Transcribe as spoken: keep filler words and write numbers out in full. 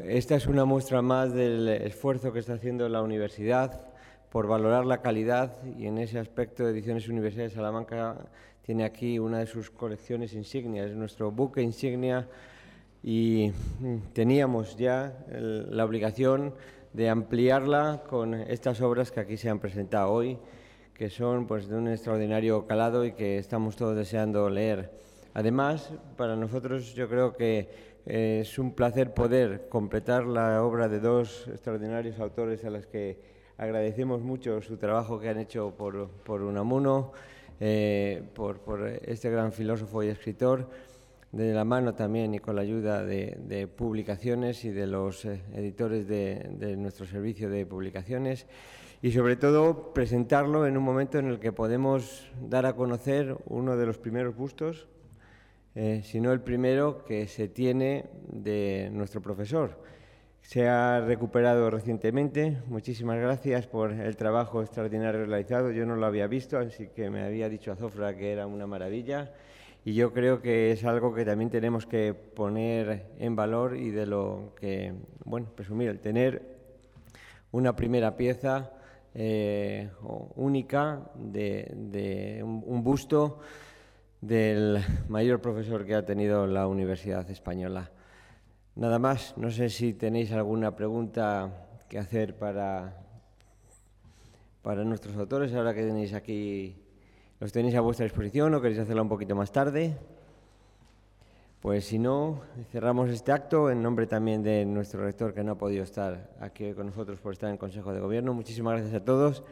esta es una muestra más del esfuerzo que está haciendo la universidad por valorar la calidad, y en ese aspecto Ediciones Universidad de Salamanca tiene aquí una de sus colecciones insignias, es nuestro buque insignia, y teníamos ya el, la obligación de ampliarla con estas obras que aquí se han presentado hoy, que son pues de un extraordinario calado y que estamos todos deseando leer. Además, para nosotros yo creo que eh, es un placer poder completar la obra de dos extraordinarios autores a los que agradecemos mucho su trabajo que han hecho por, por Unamuno, eh, por, por este gran filósofo y escritor, de la mano también y con la ayuda de, de publicaciones y de los eh, editores de, de nuestro servicio de publicaciones, y sobre todo presentarlo en un momento en el que podemos dar a conocer uno de los primeros bustos, eh, si no el primero, que se tiene de nuestro profesor. Se ha recuperado recientemente. Muchísimas gracias por el trabajo extraordinario realizado. Yo no lo había visto, así que me había dicho Azofra que era una maravilla. Y yo creo que es algo que también tenemos que poner en valor y de lo que, bueno, presumir, el tener una primera pieza eh, única de, de un, un busto del mayor profesor que ha tenido la Universidad Española. Nada más, no sé si tenéis alguna pregunta que hacer para, para nuestros autores, ahora que tenéis aquí, los tenéis a vuestra disposición, o queréis hacerla un poquito más tarde. Pues si no, cerramos este acto en nombre también de nuestro rector, que no ha podido estar aquí con nosotros por estar en el Consejo de Gobierno. Muchísimas gracias a todos.